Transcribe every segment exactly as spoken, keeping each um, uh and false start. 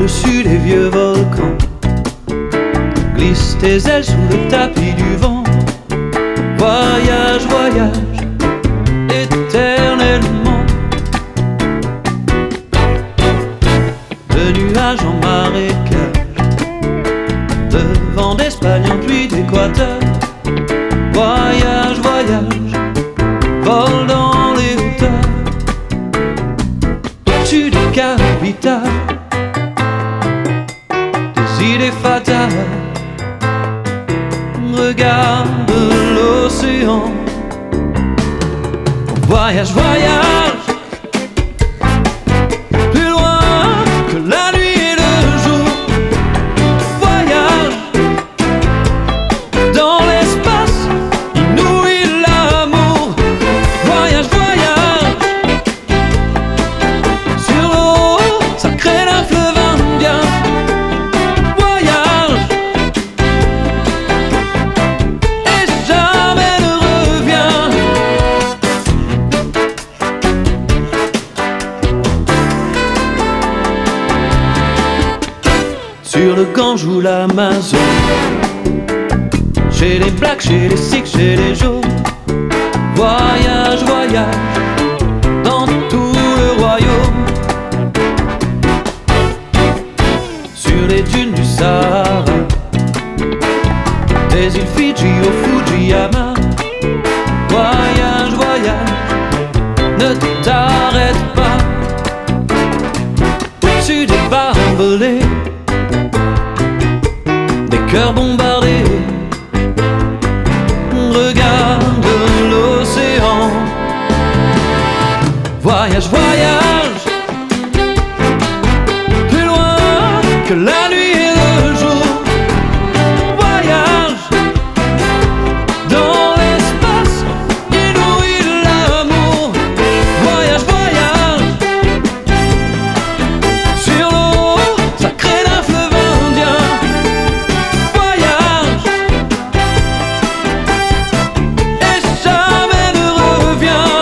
Au-dessus des vieux volcans, glisse tes ailes sous le tapis du vent. Voyage, voyage, éternellement. De nuages en marécage, de vent d'Espagne en pluie d'Équateur. Voyage, voyage, vole dans les hauteurs. Au-dessus des capitales, des idées fatales. Regarde l'océan. Voyage, voyage, plus loin que la nuit et le jour. Voyage dans l'espace, inouï l'amour. Voyage, voyage sur l'eau sacrée d'un fleuve indien. Voyage et jamais ne reviens. Sur le Gange ou l'Amazon, chez les blacks, chez les sikhs, chez les jaunes. Voyage, voyage dans tout le royaume. Sur les dunes du Sahara, des îles Fidji au Fujiyama. Voyage, voyage, ne t'arrête pas. Au-dessus des barbelés, des cœurs bombardés. Regarde l'océan. Voyage, voyage, plus loin que la nuit et le jour. Voyage dans l'espace, inouï l'amour. Voyage, voyage sur l'eau sacrée d'un fleuve indien. Voyage et jamais ne reviens.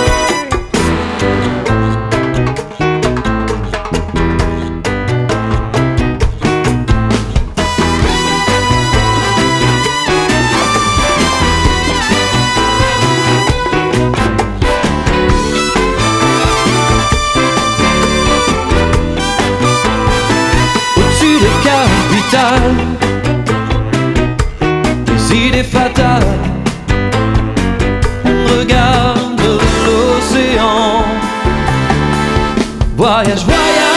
Au-dessus des capitales, des idées fatales. Regarde l'océan. Voyage, voyage.